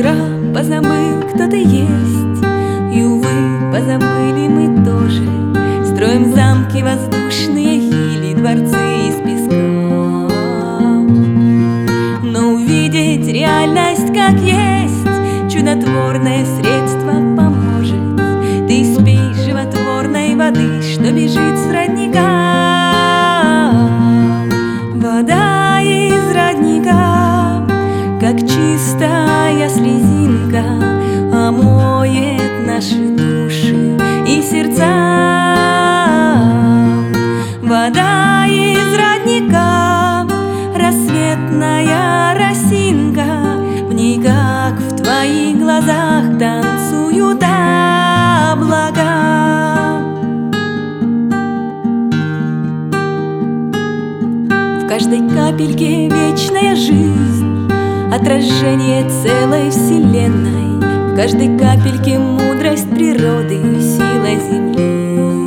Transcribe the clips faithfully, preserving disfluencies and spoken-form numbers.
вчера позабыл, кто ты есть, и, увы, позабыли мы тоже. Строим замки воздушные или дворцы из песка. Но увидеть реальность как есть чудотворное средство поможет. Ты испей животворной воды, что бежит с родника. Вода из родника, как чистая слезинка, омоет наши души и сердца. Вода из родника, рассветная росинка, в ней, как в твоих глазах, танцуют облака. В каждой капельке вечная жизнь, отражение целой вселенной. В каждой капельке мудрость природы, сила земли.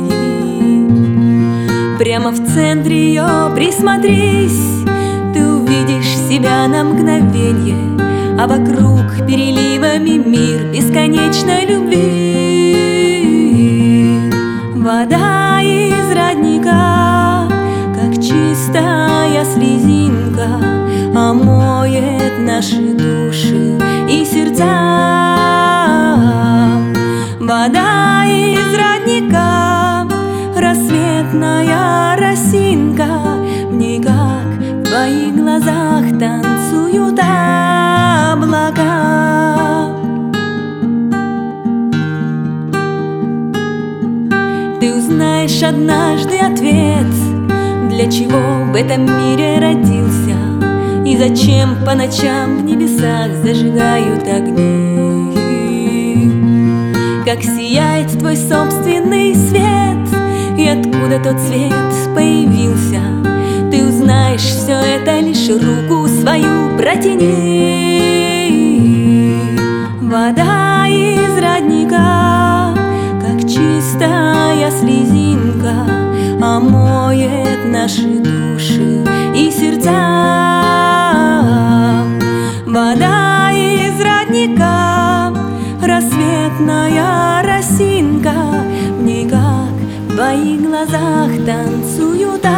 Прямо в центре ее присмотрись, ты увидишь себя на мгновенье, а вокруг переливами мир бесконечной любви. Вода из родника, как чистая слезинка, омоет наши души и сердца. Вода из родника, рассветная росинка, в ней, как в твоих глазах, танцуют облака. Ты узнаешь однажды ответ, для чего в этом мире родился, и зачем по ночам в небесах зажигают огни. Как сияет твой собственный свет, и откуда тот свет появился. Ты узнаешь все это, лишь руку свою протяни. Вода из родника, как чистая слезинка, омоет наши души и сердца. Вода из родника, рассветная росинка, в ней, как в твоих глазах, танцуют